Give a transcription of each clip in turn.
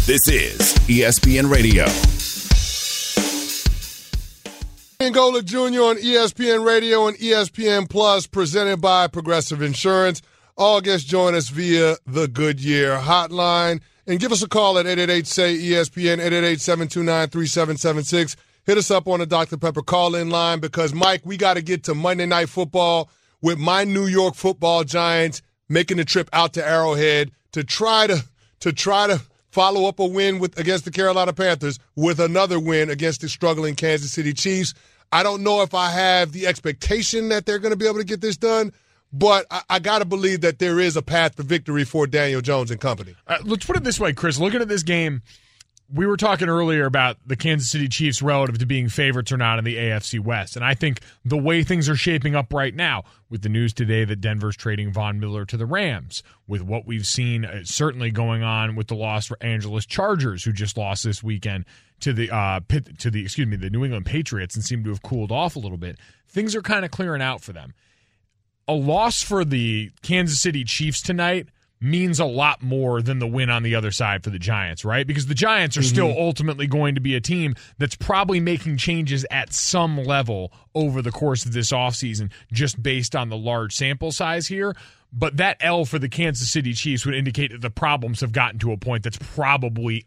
This is ESPN Radio. Angola Jr. on ESPN Radio and ESPN Plus, presented by Progressive Insurance. All guests join us via the Goodyear hotline. And give us a call at 888-SAY-ESPN, 888-729-3776. Hit us up on the Dr. Pepper call-in line because, Mike, we got to get to Monday Night Football with my New York Football Giants making the trip out to Arrowhead to try to follow up a win against the Carolina Panthers with another win against the struggling Kansas City Chiefs. I don't know if I have the expectation that they're going to be able to get this done, but I got to believe that there is a path to victory for Daniel Jones and company. Let's put it this way, Chris. Looking at this game, we were talking earlier about the Kansas City Chiefs relative to being favorites or not in the AFC West. And I think the way things are shaping up right now, with the news today that Denver's trading Von Miller to the Rams, with what we've seen certainly going on with the Los Angeles Chargers, who just lost this weekend to the New England Patriots and seem to have cooled off a little bit, things are kind of clearing out for them. A loss for the Kansas City Chiefs tonight means a lot more than the win on the other side for the Giants, right? Because the Giants are still ultimately going to be a team that's probably making changes at some level over the course of this offseason just based on the large sample size here. But that L for the Kansas City Chiefs would indicate that the problems have gotten to a point that's probably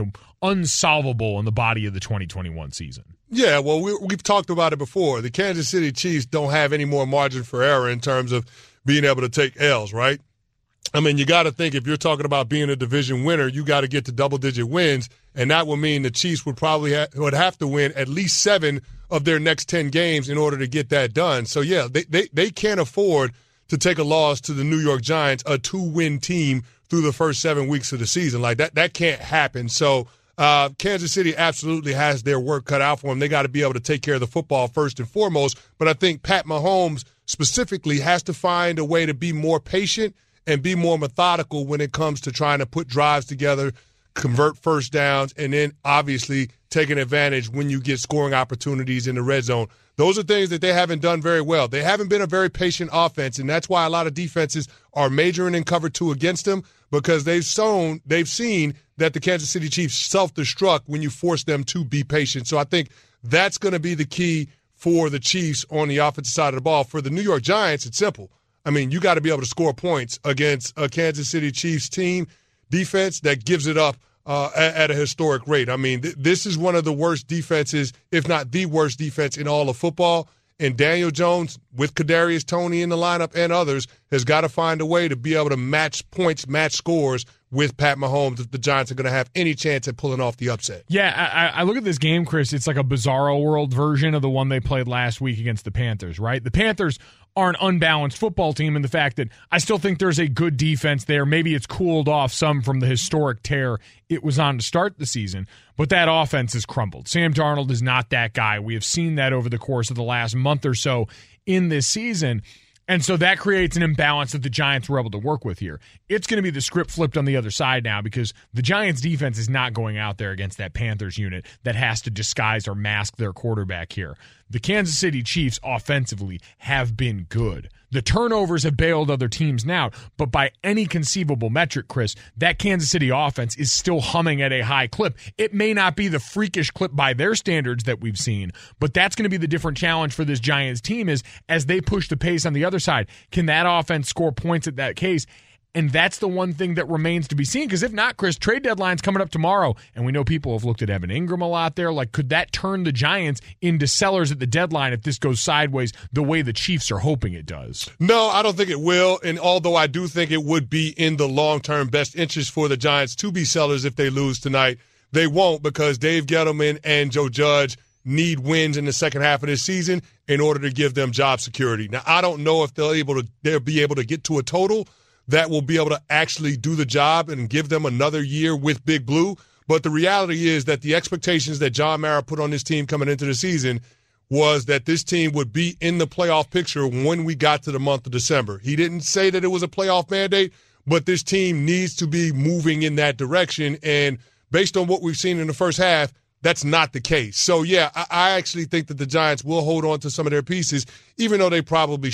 unsolvable in the body of the 2021 season. Yeah, well, we've talked about it before. The Kansas City Chiefs don't have any more margin for error in terms of being able to take L's, right? I mean, you got to think if you're talking about being a division winner, you got to get to double-digit wins, and that would mean the Chiefs would probably would have to win at least 7 of their next 10 games in order to get that done. So, yeah, they can't afford to take a loss to the New York Giants, a 2-win team through the first 7 weeks of the season. Like, that can't happen. So Kansas City absolutely has their work cut out for them. They got to be able to take care of the football first and foremost. But I think Pat Mahomes specifically has to find a way to be more patient and be more methodical when it comes to trying to put drives together, convert first downs, and then obviously taking advantage when you get scoring opportunities in the red zone. Those are things that they haven't done very well. They haven't been a very patient offense, and that's why a lot of defenses are majoring in cover 2 against them, because they've seen that the Kansas City Chiefs self-destruct when you force them to be patient. So I think that's going to be the key for the Chiefs on the offensive side of the ball. For the New York Giants, it's simple. I mean, you got to be able to score points against a Kansas City Chiefs team defense that gives it up at a historic rate. I mean, this is one of the worst defenses, if not the worst defense in all of football. And Daniel Jones, with Kadarius Toney in the lineup and others, has got to find a way to be able to match points, match scores with Pat Mahomes if the Giants are going to have any chance at pulling off the upset. Yeah, I look at this game, Chris. It's like a Bizarro World version of the one they played last week against the Panthers, right? The Panthers are an unbalanced football team in the fact that I still think there's a good defense there. Maybe it's cooled off some from the historic tear it was on to start the season, but that offense has crumbled. Sam Darnold is not that guy. We have seen that over the course of the last month or so in this season. And so that creates an imbalance that the Giants were able to work with here. It's going to be the script flipped on the other side now because the Giants' defense is not going out there against that Panthers unit that has to disguise or mask their quarterback here. The Kansas City Chiefs offensively have been good. The turnovers have bailed other teams now, but by any conceivable metric, Chris, that Kansas City offense is still humming at a high clip. It may not be the freakish clip by their standards that we've seen, but that's going to be the different challenge for this Giants team is as they push the pace on the other side, can that offense score points at that case? And that's the one thing that remains to be seen. Because if not, Chris, trade deadline's coming up tomorrow. And we know people have looked at Evan Ingram a lot there. Like, could that turn the Giants into sellers at the deadline if this goes sideways the way the Chiefs are hoping it does? No, I don't think it will. And although I do think it would be in the long-term best interest for the Giants to be sellers if they lose tonight, they won't because Dave Gettleman and Joe Judge need wins in the second half of this season in order to give them job security. Now, I don't know if they'll be able to get to a total that will be able to actually do the job and give them another year with Big Blue. But the reality is that the expectations that John Mara put on this team coming into the season was that this team would be in the playoff picture when we got to the month of December. He didn't say that it was a playoff mandate, but this team needs to be moving in that direction. And based on what we've seen in the first half, that's not the case. So, yeah, I actually think that the Giants will hold on to some of their pieces, even though they probably shouldn't.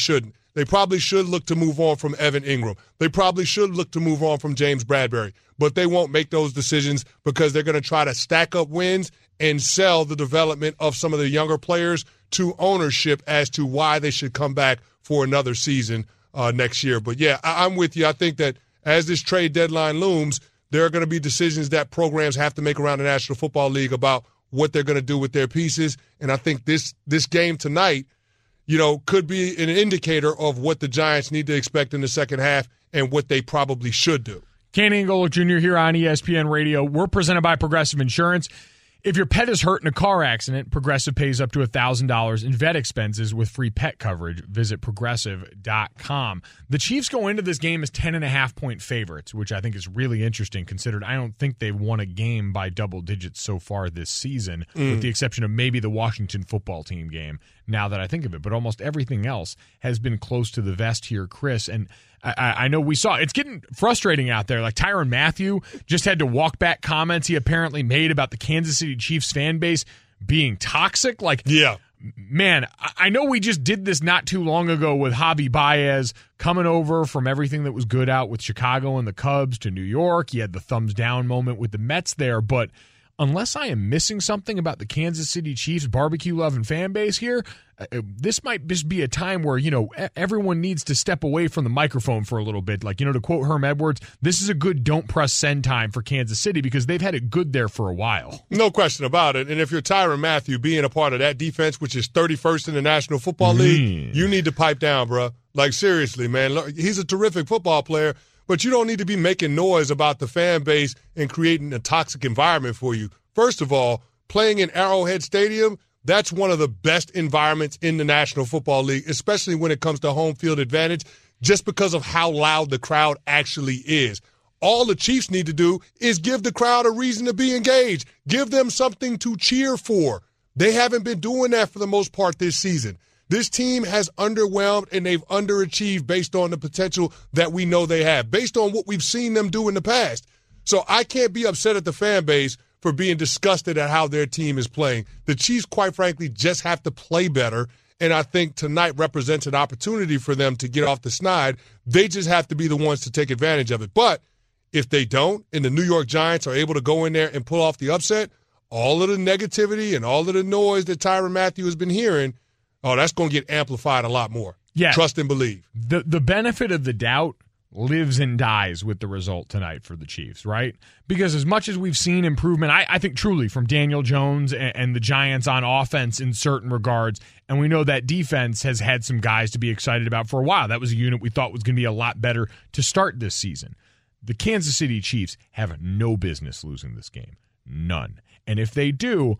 They probably should look to move on from Evan Ingram. They probably should look to move on from James Bradbury. But they won't make those decisions because they're going to try to stack up wins and sell the development of some of the younger players to ownership as to why they should come back for another season next year. But, yeah, I'm with you. I think that as this trade deadline looms, there are going to be decisions that programs have to make around the National Football League about what they're going to do with their pieces. And I think this game tonight, could be an indicator of what the Giants need to expect in the second half and what they probably should do. Kenny Angola Jr. here on ESPN Radio. We're presented by Progressive Insurance. If your pet is hurt in a car accident, Progressive pays up to $1,000 in vet expenses with free pet coverage. Visit Progressive.com. The Chiefs go into this game as 10.5-point favorites, which I think is really interesting considered I don't think they've won a game by double digits so far this season, with the exception of maybe the Washington football team game, now that I think of it. But almost everything else has been close to the vest here, Chris. And I know we saw it's getting frustrating out there. Like Tyrann Mathieu just had to walk back comments he apparently made about the Kansas City Chiefs fan base being toxic. Like, yeah, man, I know we just did this not too long ago with Javi Baez coming over from everything that was good out with Chicago and the Cubs to New York. He had the thumbs down moment with the Mets there, but unless I am missing something about the Kansas City Chiefs barbecue-loving fan base here, this might just be a time where, everyone needs to step away from the microphone for a little bit. Like, to quote Herm Edwards, this is a good don't press send time for Kansas City because they've had it good there for a while. No question about it. And if you're Tyrann Mathieu being a part of that defense, which is 31st in the National Football League, you need to pipe down, bro. Like, seriously, man. Look, he's a terrific football player, but you don't need to be making noise about the fan base and creating a toxic environment for you. First of all, playing in Arrowhead Stadium, that's one of the best environments in the National Football League, especially when it comes to home field advantage, just because of how loud the crowd actually is. All the Chiefs need to do is give the crowd a reason to be engaged. Give them something to cheer for. They haven't been doing that for the most part this season. This team has underwhelmed and they've underachieved based on the potential that we know they have, based on what we've seen them do in the past. So I can't be upset at the fan base for being disgusted at how their team is playing. The Chiefs, quite frankly, just have to play better, and I think tonight represents an opportunity for them to get off the snide. They just have to be the ones to take advantage of it. But if they don't, and the New York Giants are able to go in there and pull off the upset, all of the negativity and all of the noise that Tyrann Mathieu has been hearing, that's going to get amplified a lot more. Yeah. Trust and believe. The benefit of the doubt lives and dies with the result tonight for the Chiefs, right? Because as much as we've seen improvement, I think truly from Daniel Jones and the Giants on offense in certain regards, and we know that defense has had some guys to be excited about for a while. That was a unit we thought was going to be a lot better to start this season. The Kansas City Chiefs have no business losing this game. None. And if they do,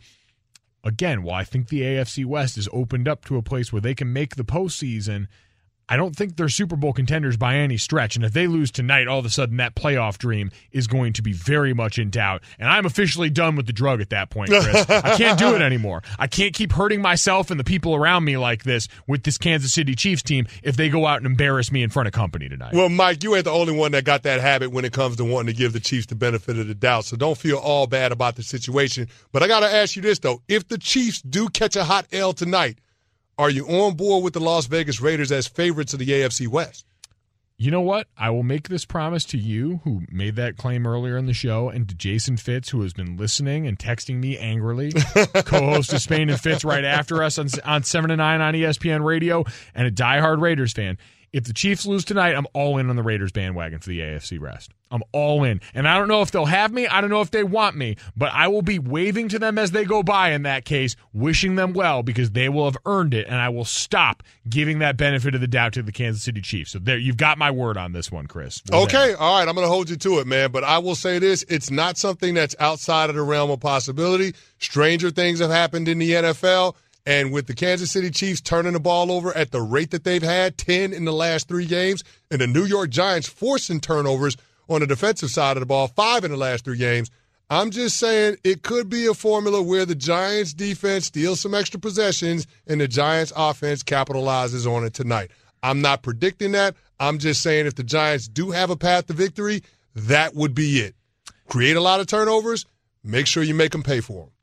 again, while I think the AFC West is opened up to a place where they can make the postseason, I don't think they're Super Bowl contenders by any stretch. And if they lose tonight, all of a sudden that playoff dream is going to be very much in doubt. And I'm officially done with the drug at that point, Chris. I can't do it anymore. I can't keep hurting myself and the people around me like this with this Kansas City Chiefs team if they go out and embarrass me in front of company tonight. Well, Mike, you ain't the only one that got that habit when it comes to wanting to give the Chiefs the benefit of the doubt. So don't feel all bad about the situation. But I got to ask you this, though. If the Chiefs do catch a hot L tonight, are you on board with the Las Vegas Raiders as favorites of the AFC West? You know what? I will make this promise to you, who made that claim earlier in the show, and to Jason Fitz, who has been listening and texting me angrily, co-host of Spain and Fitz right after us on 7 to 9 on ESPN Radio, and a diehard Raiders fan. If the Chiefs lose tonight, I'm all in on the Raiders bandwagon for the AFC West. I'm all in. And I don't know if they'll have me. I don't know if they want me. But I will be waving to them as they go by in that case, wishing them well because they will have earned it. And I will stop giving that benefit of the doubt to the Kansas City Chiefs. So there, you've got my word on this one, Chris. Okay. All right. I'm going to hold you to it, man. But I will say this. It's not something that's outside of the realm of possibility. Stranger things have happened in the NFL. And with the Kansas City Chiefs turning the ball over at the rate that they've had, 10 in the last 3 games, and the New York Giants forcing turnovers on the defensive side of the ball, 5 in the last 3 games, I'm just saying it could be a formula where the Giants' defense steals some extra possessions and the Giants' offense capitalizes on it tonight. I'm not predicting that. I'm just saying if the Giants do have a path to victory, that would be it. Create a lot of turnovers, make sure you make them pay for them.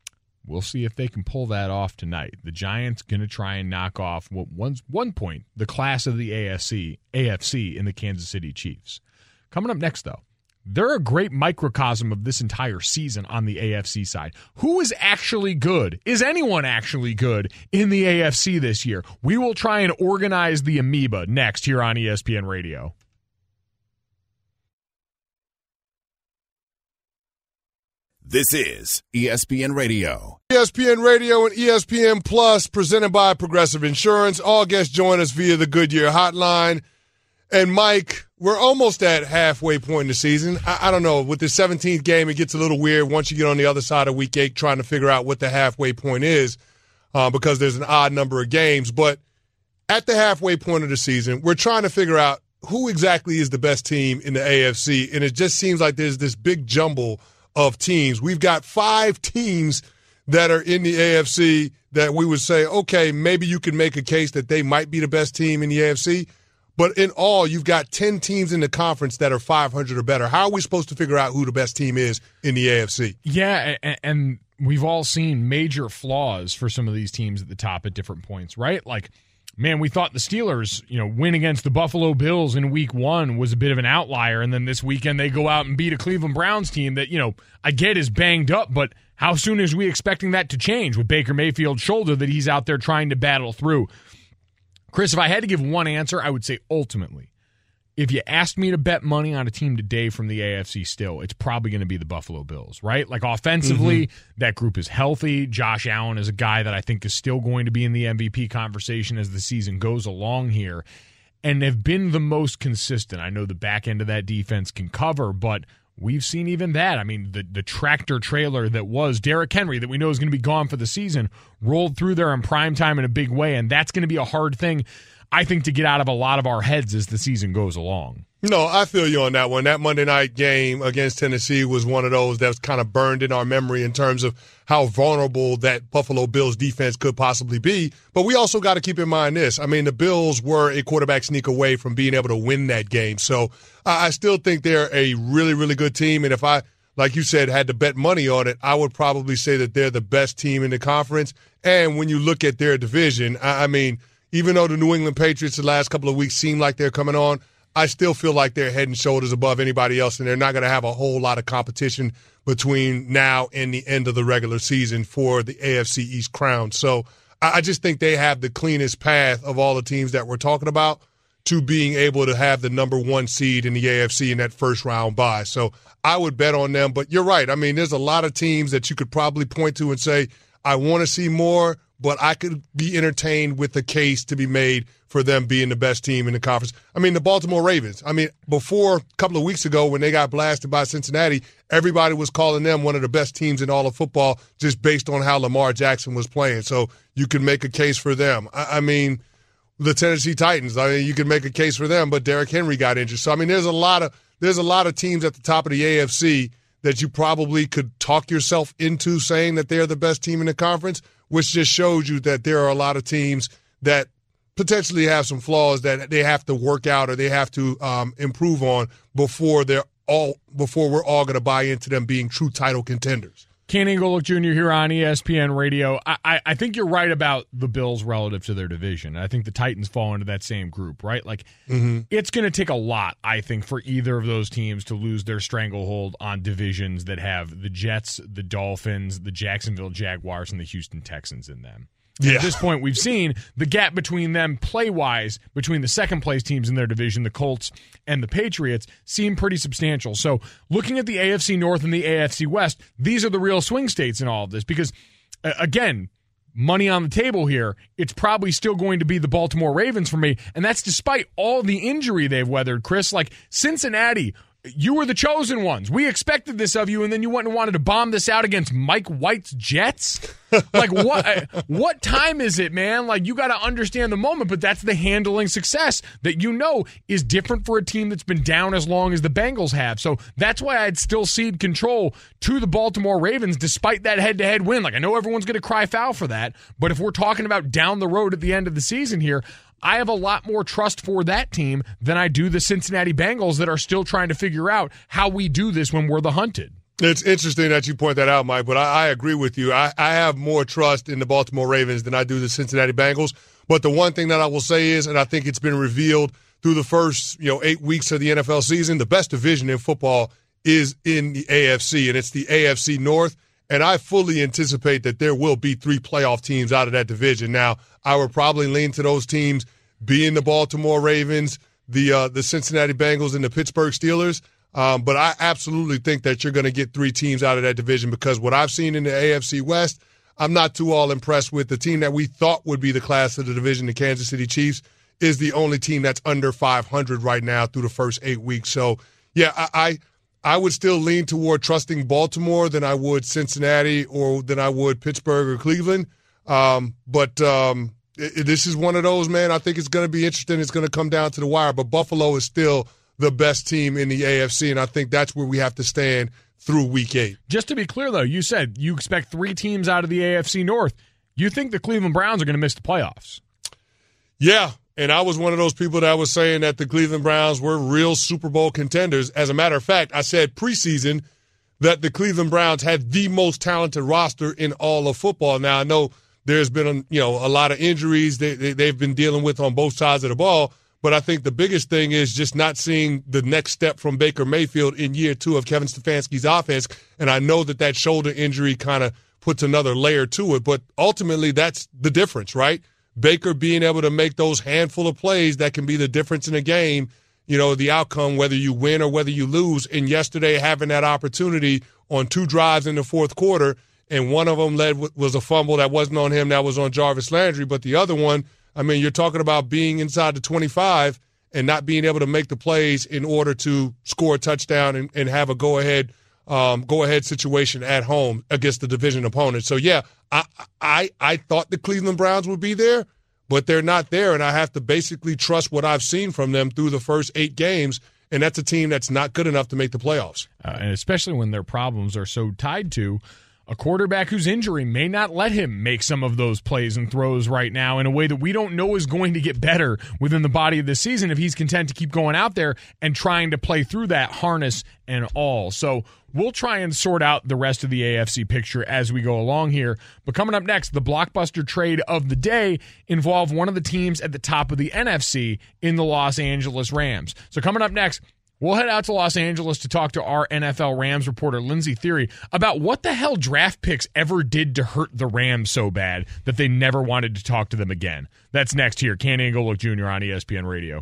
We'll see if they can pull that off tonight. The Giants going to try and knock off one point, the class of the AFC in the Kansas City Chiefs. Coming up next, though, they're a great microcosm of this entire season on the AFC side. Who is actually good? Is anyone actually good in the AFC this year? We will try and organize the amoeba next here on ESPN Radio. This is ESPN Radio. ESPN Radio and ESPN Plus, presented by Progressive Insurance. All guests join us via the Goodyear Hotline. And, Mike, we're almost at halfway point in the season. I don't know. With the 17th game, it gets a little weird once you get on the other side of Week 8 trying to figure out what the halfway point is because there's an odd number of games. But at the halfway point of the season, we're trying to figure out who exactly is the best team in the AFC. And it just seems like there's this big jumble of teams. We've got 5 teams that are in the AFC that we would say, okay, maybe you can make a case that they might be the best team in the AFC. But in all, you've got 10 teams in the conference that are 500 or better. How are we supposed to figure out who the best team is in the AFC? Yeah, and we've all seen major flaws for some of these teams at the top at different points, right? Like, man, we thought the Steelers, win against the Buffalo Bills in Week 1 was a bit of an outlier, and then this weekend they go out and beat a Cleveland Browns team that, I get is banged up, but how soon is we expecting that to change with Baker Mayfield's shoulder that he's out there trying to battle through? Chris, if I had to give one answer, I would say ultimately, if you asked me to bet money on a team today from the AFC still, it's probably going to be the Buffalo Bills, right? Like offensively, that group is healthy. Josh Allen is a guy that I think is still going to be in the MVP conversation as the season goes along here and have been the most consistent. I know the back end of that defense can cover, but we've seen even that. I mean, the tractor trailer that was Derrick Henry that we know is going to be gone for the season rolled through there in prime time in a big way, and that's going to be a hard thing, I think, to get out of a lot of our heads as the season goes along. No, I feel you on that one. That Monday night game against Tennessee was one of those that was kind of burned in our memory in terms of how vulnerable that Buffalo Bills defense could possibly be. But we also got to keep in mind this. I mean, the Bills were a quarterback sneak away from being able to win that game. So I still think they're a really, really good team. And if I, like you said, had to bet money on it, I would probably say that they're the best team in the conference. And when you look at their division, I mean, even though the New England Patriots the last couple of weeks seem like they're coming on, I still feel like they're head and shoulders above anybody else, and they're not going to have a whole lot of competition between now and the end of the regular season for the AFC East crown. So I just think they have the cleanest path of all the teams that we're talking about to being able to have the number 1 seed in the AFC in that first round bye. So I would bet on them. But you're right. I mean, there's a lot of teams that you could probably point to and say, I want to see more, but I could be entertained with the case to be made for them being the best team in the conference. I mean, the Baltimore Ravens. I mean, before a couple of weeks ago when they got blasted by Cincinnati, everybody was calling them one of the best teams in all of football just based on how Lamar Jackson was playing. So you can make a case for them. I mean, the Tennessee Titans, I mean, you can make a case for them, but Derrick Henry got injured. So, I mean, there's a lot of teams at the top of the AFC that you probably could talk yourself into saying that they're the best team in the conference, which just shows you that there are a lot of teams that potentially have some flaws that they have to work out or they have to improve on before we're all going to buy into them being true title contenders. Ken Ingoluk Jr. here on ESPN Radio. I think you're right about the Bills relative to their division. I think the Titans fall into that same group, right? Like, It's going to take a lot, I think, for either of those teams to lose their stranglehold on divisions that have the Jets, the Dolphins, the Jacksonville Jaguars, and the Houston Texans in them. Yeah. At this point, we've seen the gap between them play-wise, between the second-place teams in their division, the Colts and the Patriots, seem pretty substantial. So looking at the AFC North and the AFC West, these are the real swing states in all of this because, again, money on the table here, it's probably still going to be the Baltimore Ravens for me, and that's despite all the injury they've weathered, Chris. Like Cincinnati, you were the chosen ones. We expected this of you, and then you went and wanted to bomb this out against Mike White's Jets? Like, what time is it, man? Like, you got to understand the moment, but that's the handling success that is different for a team that's been down as long as the Bengals have. So that's why I'd still cede control to the Baltimore Ravens despite that head-to-head win. Like, I know everyone's going to cry foul for that, but if we're talking about down the road at the end of the season here, I have a lot more trust for that team than I do the Cincinnati Bengals that are still trying to figure out how we do this when we're the hunted. It's interesting that you point that out, Mike, but I agree with you. I have more trust in the Baltimore Ravens than I do the Cincinnati Bengals. But the one thing that I will say is, and I think it's been revealed through the first 8 weeks of the NFL season, the best division in football is in the AFC, and it's the AFC North. And I fully anticipate that there will be 3 playoff teams out of that division. Now, I would probably lean to those teams being the Baltimore Ravens, the Cincinnati Bengals, and the Pittsburgh Steelers. But I absolutely think that you're going to get 3 teams out of that division because what I've seen in the AFC West, I'm not too all impressed with. The team that we thought would be the class of the division, the Kansas City Chiefs, is the only team that's under 500 right now through the first 8 weeks. So, yeah, I would still lean toward trusting Baltimore than I would Cincinnati or than I would Pittsburgh or Cleveland. This is one of those, man, I think it's going to be interesting. It's going to come down to the wire. But Buffalo is still the best team in the AFC, and I think that's where we have to stand through Week 8. Just to be clear, though, you said you expect 3 teams out of the AFC North. You think the Cleveland Browns are going to miss the playoffs? Yeah, and I was one of those people that was saying that the Cleveland Browns were real Super Bowl contenders. As a matter of fact, I said preseason that the Cleveland Browns had the most talented roster in all of football. Now, I know there's been a lot of injuries they've been dealing with on both sides of the ball, but I think the biggest thing is just not seeing the next step from Baker Mayfield in year 2 of Kevin Stefanski's offense. And I know that shoulder injury kind of puts another layer to it. But ultimately, that's the difference, right? Baker being able to make those handful of plays that can be the difference in a game, the outcome, whether you win or whether you lose. And yesterday, having that opportunity on 2 drives in the fourth quarter, and one of them was a fumble that wasn't on him, that was on Jarvis Landry. But the other one, I mean, you're talking about being inside the 25 and not being able to make the plays in order to score a touchdown and have a go-ahead situation at home against the division opponent. So, yeah, I thought the Cleveland Browns would be there, but they're not there, and I have to basically trust what I've seen from them through the first 8 games, and that's a team that's not good enough to make the playoffs. And especially when their problems are so tied to a quarterback whose injury may not let him make some of those plays and throws right now in a way that we don't know is going to get better within the body of the season if he's content to keep going out there and trying to play through that harness and all. So we'll try and sort out the rest of the AFC picture as we go along here. But coming up next, the blockbuster trade of the day involved one of the teams at the top of the NFC in the Los Angeles Rams. So coming up next, we'll head out to Los Angeles to talk to our NFL Rams reporter, Lindsey Thiry, about what the hell draft picks ever did to hurt the Rams so bad that they never wanted to talk to them again. That's next here. Canty and Golick Jr. on ESPN Radio.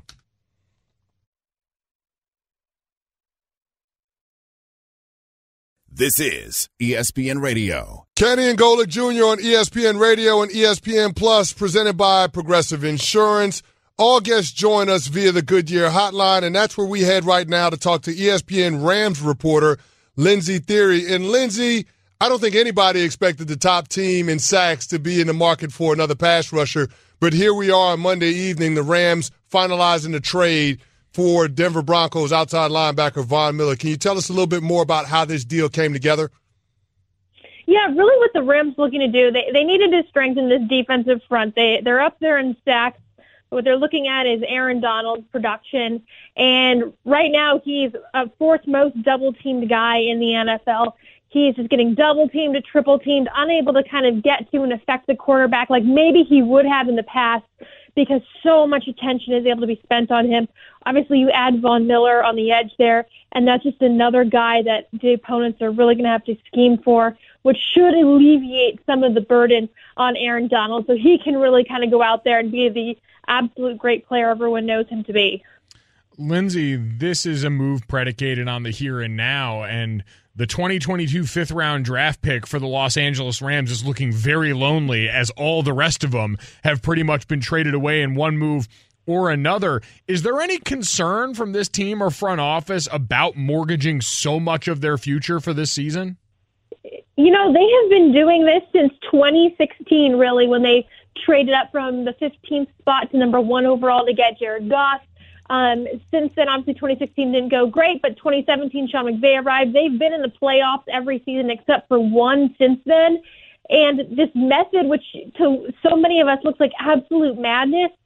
This is ESPN Radio. Canty and Golick Jr. on ESPN Radio and ESPN Plus, presented by Progressive Insurance. All guests join us via the Goodyear Hotline, and that's where we head right now to talk to ESPN Rams reporter Lindsey Thiry. And Lindsey, I don't think anybody expected the top team in sacks to be in the market for another pass rusher, but here we are on Monday evening, the Rams finalizing the trade for Denver Broncos outside linebacker Von Miller. Can you tell us a little bit more about how this deal came together? Yeah, really what the Rams looking to do, they needed to strengthen this defensive front. They're up there in sacks. What they're looking at is Aaron Donald's production, and right now he's a 4th most double-teamed guy in the NFL. He's just getting double-teamed, triple-teamed, unable to kind of get to and affect the quarterback like maybe he would have in the past because so much attention is able to be spent on him. Obviously, you add Von Miller on the edge there, and that's just another guy that the opponents are really going to have to scheme for, which should alleviate some of the burden on Aaron Donald so he can really kind of go out there and be the absolute great player everyone knows him to be. Lindsey, this is a move predicated on the here and now, and the 2022 5th-round draft pick for the Los Angeles Rams is looking very lonely as all the rest of them have pretty much been traded away in one move or another. Is there any concern from this team or front office about mortgaging so much of their future for this season? You know, they have been doing this since 2016, really, when they traded up from the 15th spot to number 1 overall to get Jared Goff. Since then, obviously, 2016 didn't go great, but 2017, Sean McVay arrived. They've been in the playoffs every season except for one since then. And this method, which to so many of us looks like absolute madness,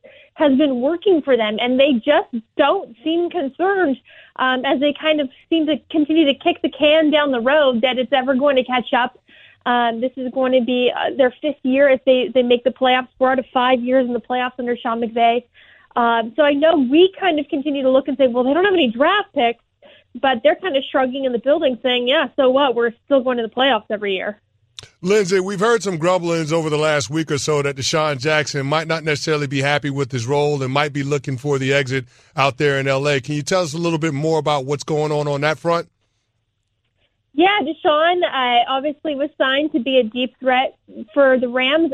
has been working for them, and they just don't seem concerned as they kind of seem to continue to kick the can down the road that it's ever going to catch up. This is going to be their 5th year if they make the playoffs. 4 out of 5 years in the playoffs under Sean McVay. So I know we kind of continue to look and say, well, they don't have any draft picks, but they're kind of shrugging in the building saying, yeah, so what? We're still going to the playoffs every year. Lindsay, we've heard some grumblings over the last week or so that Deshaun Jackson might not necessarily be happy with his role and might be looking for the exit out there in L.A. Can you tell us a little bit more about what's going on that front? Yeah, Deshaun obviously was signed to be a deep threat for the Rams.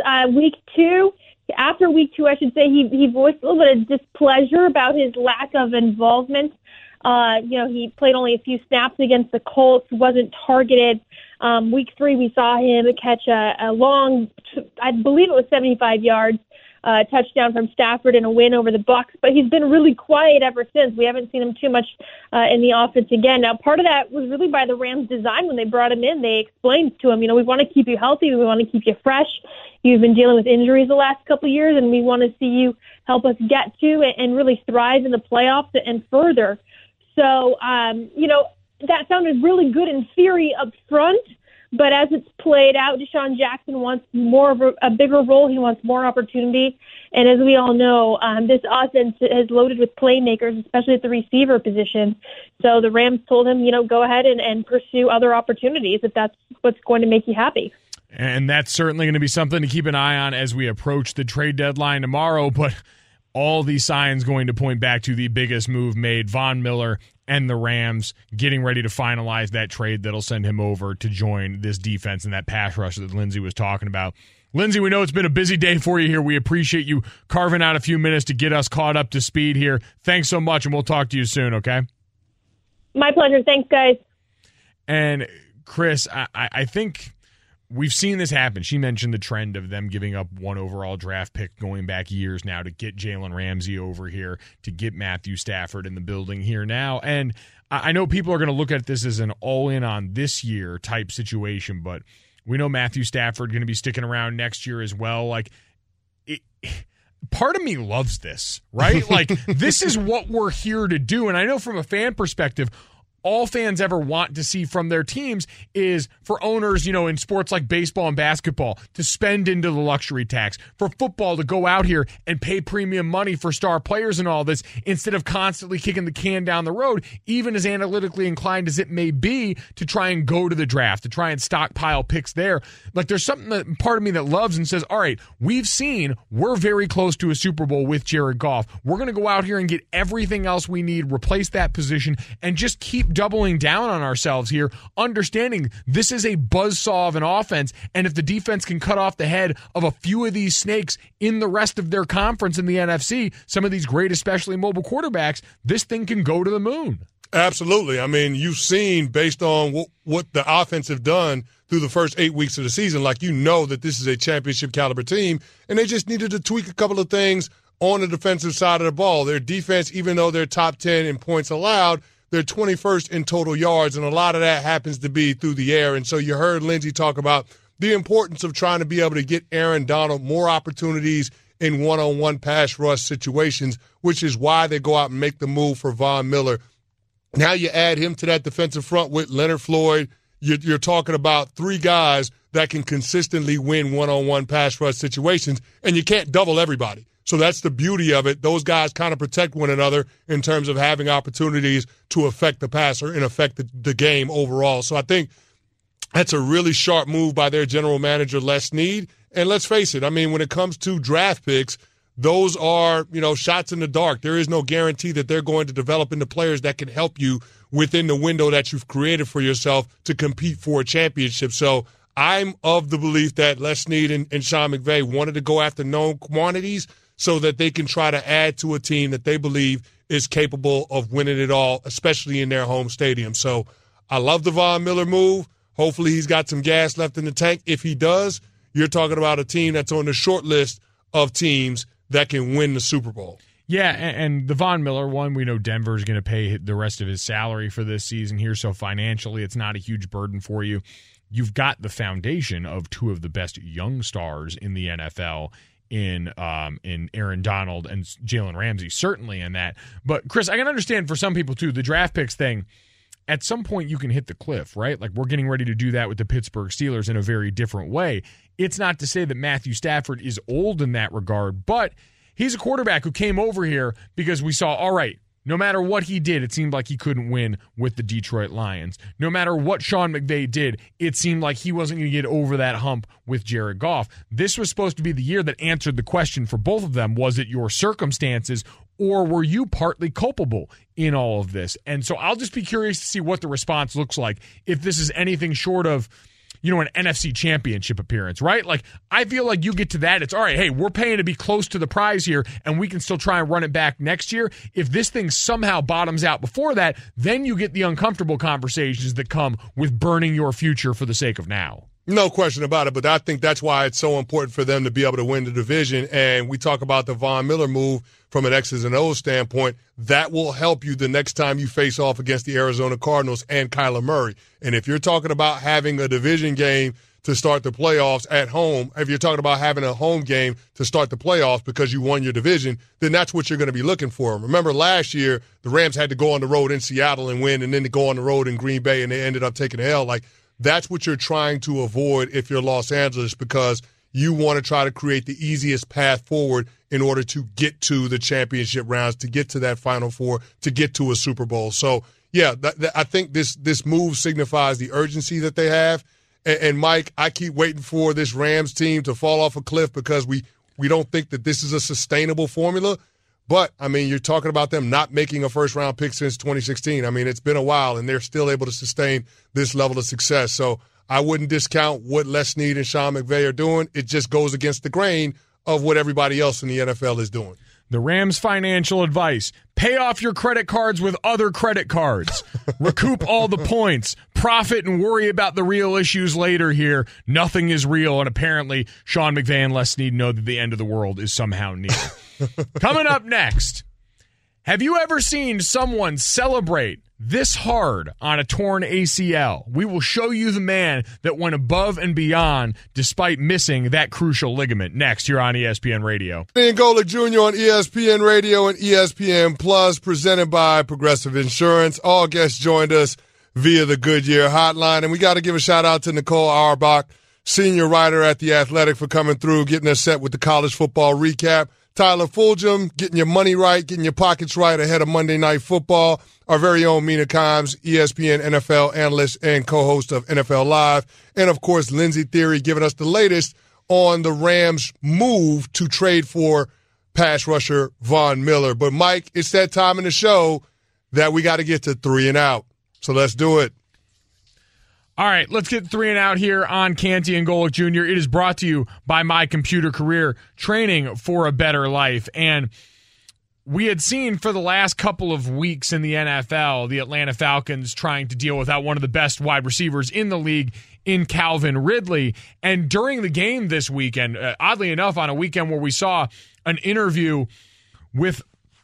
After week two, I should say, he voiced a little bit of displeasure about his lack of involvement. He played only a few snaps against the Colts, wasn't targeted. Week 3, we saw him catch a long, I believe it was 75 yards, touchdown from Stafford in a win over the Bucs. But he's been really quiet ever since. We haven't seen him too much in the offense again. Now, part of that was really by the Rams' design when they brought him in. They explained to him, we want to keep you healthy. We want to keep you fresh. You've been dealing with injuries the last couple of years, and we want to see you help us get to and really thrive in the playoffs and further. So, that sounded really good in theory up front, but as it's played out, Deshaun Jackson wants more of a bigger role. He wants more opportunity. And as we all know, this offense is loaded with playmakers, especially at the receiver position. So the Rams told him, go ahead and pursue other opportunities if that's what's going to make you happy. And that's certainly going to be something to keep an eye on as we approach the trade deadline tomorrow. But all these signs going to point back to the biggest move made, Von Miller and the Rams getting ready to finalize that trade that'll send him over to join this defense and that pass rush that Lindsay was talking about. Lindsay, we know it's been a busy day for you here. We appreciate you carving out a few minutes to get us caught up to speed here. Thanks so much, and we'll talk to you soon, okay? My pleasure. Thanks, guys. And, Chris, I think we've seen this happen. She mentioned the trend of them giving up 1 overall draft pick going back years now to get Jalen Ramsey over here, to get Matthew Stafford in the building here now. And I know people are going to look at this as an all-in on this year type situation, but we know Matthew Stafford going to be sticking around next year as well. Part of me loves this, right? This is what we're here to do. And I know from a fan perspective, all fans ever want to see from their teams is for owners, in sports like baseball and basketball, to spend into the luxury tax, for football to go out here and pay premium money for star players and all this, instead of constantly kicking the can down the road, even as analytically inclined as it may be, to try and go to the draft, to try and stockpile picks there. There's something that part of me that loves and says, all right, we're very close to a Super Bowl with Jared Goff. We're going to go out here and get everything else we need, replace that position, and just keep doubling down on ourselves here, understanding this is a buzzsaw of an offense, and if the defense can cut off the head of a few of these snakes in the rest of their conference in the NFC, some of these great, especially mobile quarterbacks, this thing can go to the moon. Absolutely. You've seen, based on what the offense have done through the first 8 weeks of the season, that this is a championship caliber team, and they just needed to tweak a couple of things on the defensive side of the ball. Their defense, even though they're top 10 in points allowed, they're 21st in total yards, and a lot of that happens to be through the air. And so you heard Lindsay talk about the importance of trying to be able to get Aaron Donald more opportunities in one-on-one pass rush situations, which is why they go out and make the move for Von Miller. Now you add him to that defensive front with Leonard Floyd. You're talking about 3 guys that can consistently win one-on-one pass rush situations, and you can't double everybody. So that's the beauty of it. Those guys kind of protect one another in terms of having opportunities to affect the passer and affect the game overall. So I think that's a really sharp move by their general manager, Les Snead. And let's face it, when it comes to draft picks, those are, shots in the dark. There is no guarantee that they're going to develop into players that can help you within the window that you've created for yourself to compete for a championship. So I'm of the belief that Les Snead and Sean McVay wanted to go after known quantities so that they can try to add to a team that they believe is capable of winning it all, especially in their home stadium. So I love the Von Miller move. Hopefully he's got some gas left in the tank. If he does, you're talking about a team that's on the short list of teams that can win the Super Bowl. Yeah, and the Von Miller one, we know Denver's going to pay the rest of his salary for this season here, so financially it's not a huge burden for you. You've got the foundation of 2 of the best young stars in the NFL in Aaron Donald and Jalen Ramsey, certainly in that. But, Chris, I can understand for some people, too, the draft picks thing. At some point, you can hit the cliff, right? Like, we're getting ready to do that with the Pittsburgh Steelers in a very different way. It's not to say that Matthew Stafford is old in that regard, but he's a quarterback who came over here because we saw, all right, no matter what he did, it seemed like he couldn't win with the Detroit Lions. No matter what Sean McVay did, it seemed like he wasn't going to get over that hump with Jared Goff. This was supposed to be the year that answered the question for both of them. Was it your circumstances, or were you partly culpable in all of this? And so I'll just be curious to see what the response looks like if this is anything short of, an NFC championship appearance, right? Like, I feel like you get to that, it's all right, hey, we're paying to be close to the prize here, and we can still try and run it back next year. If this thing somehow bottoms out before that, then you get the uncomfortable conversations that come with burning your future for the sake of now. No question about it, but I think that's why it's so important for them to be able to win the division. And we talk about the Von Miller move from an X's and O's standpoint. That will help you the next time you face off against the Arizona Cardinals and Kyler Murray. And if you're talking about having a division game to start the playoffs at home, if you're talking about having a home game to start the playoffs because you won your division, then that's what you're going to be looking for. Remember last year, the Rams had to go on the road in Seattle and win, and then to go on the road in Green Bay, and they ended up taking the L. Like, that's what you're trying to avoid if you're Los Angeles, because you want to try to create the easiest path forward in order to get to the championship rounds, to get to that Final Four, to get to a Super Bowl. So, yeah, I think this move signifies the urgency that they have. And Mike, I keep waiting for this Rams team to fall off a cliff because we don't think that this is a sustainable formula. But, I mean, you're talking about them not making a first-round pick since 2016. I mean, it's been a while, and they're still able to sustain this level of success. So I wouldn't discount what Les Snead and Sean McVay are doing. It just goes against the grain of what everybody else in the NFL is doing. The Rams' financial advice: pay off your credit cards with other credit cards. Recoup all the points. Profit and worry about the real issues later here. Nothing is real, and apparently Sean McVay and Les Snead know that the end of the world is somehow near. Coming up next, have you ever seen someone celebrate this hard on a torn ACL? We will show you the man that went above and beyond despite missing that crucial ligament. Next, here on ESPN Radio. Ian Golick Jr. on ESPN Radio and ESPN Plus, presented by Progressive Insurance. All guests joined us via the Goodyear hotline, and we got to give a shout-out to Nicole Auerbach, senior writer at The Athletic, for coming through, getting us set with the college football recap. Tyler Fulgham, getting your money right, getting your pockets right ahead of Monday Night Football. Our very own Mina Kimes, ESPN NFL analyst and co-host of NFL Live. And, of course, Lindsey Thiry giving us the latest on the Rams' move to trade for pass rusher Von Miller. But, Mike, it's that time in the show that we got to get to 3 and Out. So let's do it. All right, let's get 3 and Out here on Canty and Golick Jr. It is brought to you by My Computer Career, training for a better life. And we had seen for the last couple of weeks in the NFL, the Atlanta Falcons trying to deal without one of the best wide receivers in the league in Calvin Ridley. And during the game this weekend, oddly enough, on a weekend where we saw an interview with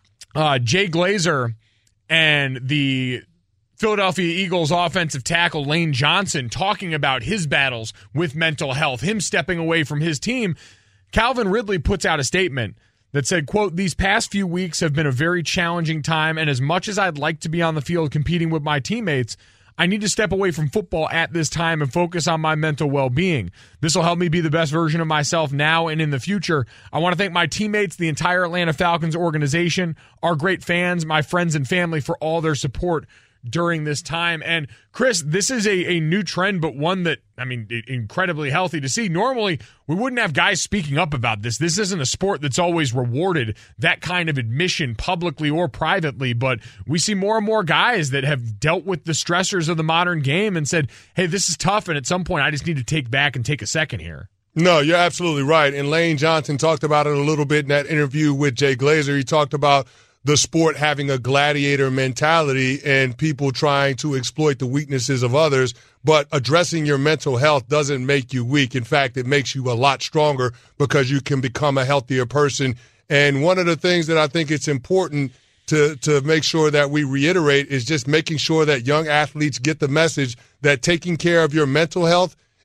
Jay Glazer and the Philadelphia Eagles offensive tackle Lane Johnson talking about his battles with mental health, him stepping away from his team, Calvin Ridley puts out a statement that said, quote, "These past few weeks have been a very challenging time, and as much as I'd like to be on the field competing with my teammates, I need to step away from football at this time and focus on my mental well-being. This will help me be the best version of myself now and in the future. I want to thank my teammates, the entire Atlanta Falcons organization, our great fans, my friends and family for all their support during this time." And Chris, this is a new trend, but one that, I mean, incredibly healthy to see. Normally, we wouldn't have guys speaking up about this. This isn't a sport that's always rewarded that kind of admission publicly or privately, but we see more and more guys that have dealt with the stressors of the modern game and said, hey, this is tough, and at some point I just need to take back and take a second here. No, you're absolutely right. And Lane Johnson talked about it a little bit in that interview with Jay Glazer. He talked about the sport having a gladiator mentality and people trying to exploit the weaknesses of others, but addressing your mental health doesn't make you weak. In fact, it makes you a lot stronger because you can become a healthier person. And one of the things that I think it's important to make sure that we reiterate is just making sure that young athletes get the message that taking care of your mental health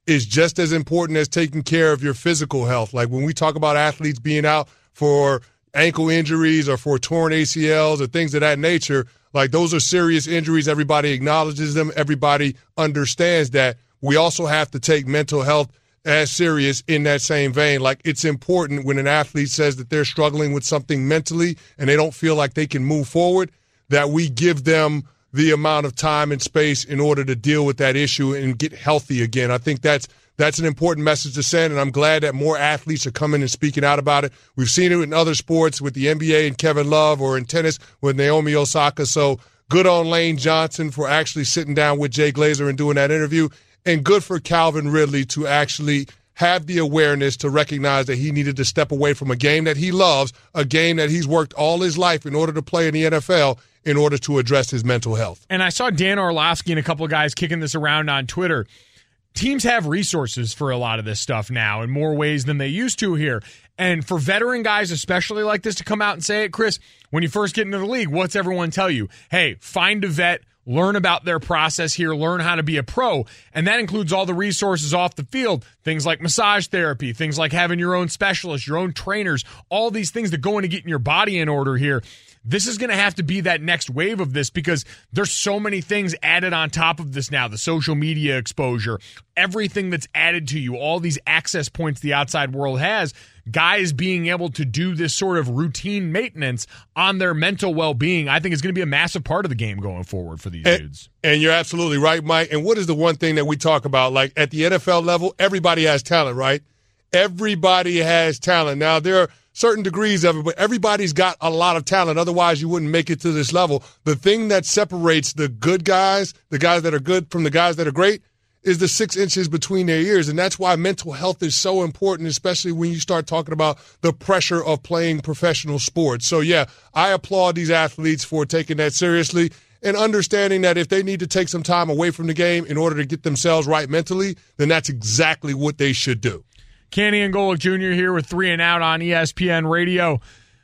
is just as important as taking care of your physical health. Like when we talk about athletes being out for ankle injuries or for torn ACLs or things of that nature, like those are serious injuries. Everybody acknowledges them. Everybody understands that. We also have to take mental health as serious in that same vein. Like it's important when an athlete says that they're struggling with something mentally and they don't feel like they can move forward, that we give them the amount of time and space in order to deal with that issue and get healthy again. I think that's an important message to send, and I'm glad that more athletes are coming and speaking out about it. We've seen it in other sports with the NBA and Kevin Love, or in tennis with Naomi Osaka. So good on Lane Johnson for actually sitting down with Jay Glazer and doing that interview, and good for Calvin Ridley to actually have the awareness to recognize that he needed to step away from a game that he loves, a game that he's worked all his life in order to play in the NFL, in order to address his mental health. And I saw Dan Orlovsky and a couple of guys kicking this around on Twitter. Teams have resources for a lot of this stuff now in more ways than they used to here. And for veteran guys, especially like this, to come out and say it, Chris, when you first get into the league, what's everyone tell you? Hey, find a vet, learn about their process here, learn how to be a pro. And that includes all the resources off the field, things like massage therapy, things like having your own specialists, your own trainers, all these things that go into getting your body in order here. This is going to have to be that next wave of this because there's so many things added on top of this now. The social media exposure, everything that's added to you, all these access points the outside world has, guys being able to do this sort of routine maintenance on their mental well-being, I think is going to be a massive part of the game going forward for these dudes. And you're absolutely right, Mike. And what is the one thing that we talk about? Like at the NFL level, everybody has talent, right? Everybody has talent. Now, there are certain degrees of it, but everybody's got a lot of talent. Otherwise, you wouldn't make it to this level. The thing that separates the good guys, the guys that are good from the guys that are great, is the 6 inches between their ears. And that's why mental health is so important, especially when you start talking about the pressure of playing professional sports. So, yeah, I applaud these athletes for taking that seriously and understanding that if they need to take some time away from the game in order to get themselves right mentally, then that's exactly what they should do. Kenny and Golick Jr. here with 3 and Out on ESPN Radio.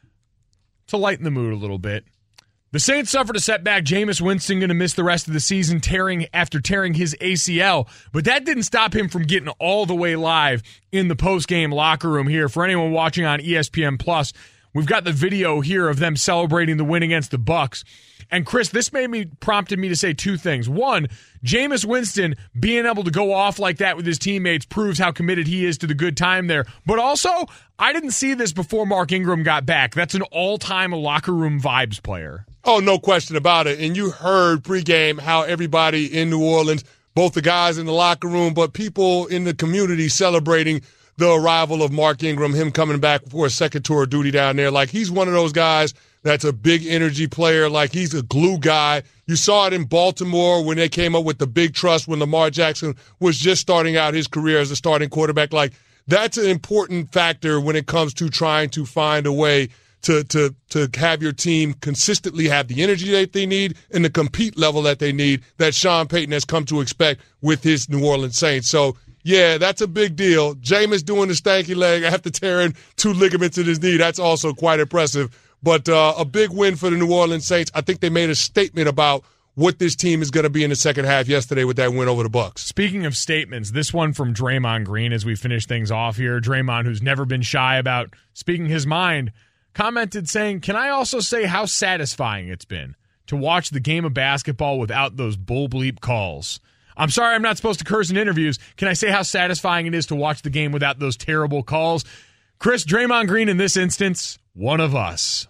To lighten the mood a little bit, the Saints suffered a setback. Jameis Winston going to miss the rest of the season after tearing his ACL, but that didn't stop him from getting all the way live in the post-game locker room here. For anyone watching on ESPN+, we've got the video here of them celebrating the win against the Bucs. And Chris, this prompted me to say 2 things. One, Jameis Winston being able to go off like that with his teammates proves how committed he is to the good time there. But also, I didn't see this before Mark Ingram got back. That's an all-time locker room vibes player. Oh, no question about it. And you heard pregame how everybody in New Orleans, both the guys in the locker room, but people in the community celebrating the arrival of Mark Ingram, him coming back for a second tour of duty down there. Like, he's one of those guys that's a big energy player. Like, he's a glue guy. You saw it in Baltimore when they came up with the big trust when Lamar Jackson was just starting out his career as a starting quarterback. Like, that's an important factor when it comes to trying to find a way to have your team consistently have the energy that they need and the compete level that they need that Sean Payton has come to expect with his New Orleans Saints. So, yeah, that's a big deal. Jameis doing the stanky leg after tearing 2 ligaments in his knee, that's also quite impressive. But a big win for the New Orleans Saints. I think they made a statement about what this team is going to be in the second half yesterday with that win over the Bucs. Speaking of statements, this one from Draymond Green as we finish things off here. Draymond, who's never been shy about speaking his mind, commented saying, "Can I also say how satisfying it's been to watch the game of basketball without those bull bleep calls? I'm sorry I'm not supposed to curse in interviews. Can I say how satisfying it is to watch the game without those terrible calls?" Chris, Draymond Green in this instance, one of us.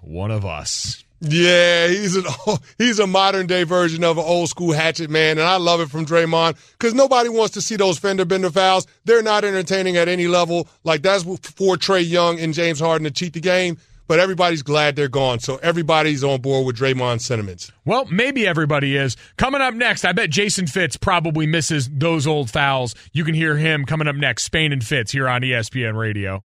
Yeah, he's a modern-day version of an old-school hatchet man, and I love it from Draymond because nobody wants to see those fender-bender fouls. They're not entertaining at any level. Like, that's for Trae Young and James Harden to cheat the game, but everybody's glad they're gone, so everybody's on board with Draymond's sentiments. Well, maybe everybody is. Coming up next, I bet Jason Fitz probably misses those old fouls. You can hear him coming up next, Spain and Fitz, here on ESPN Radio.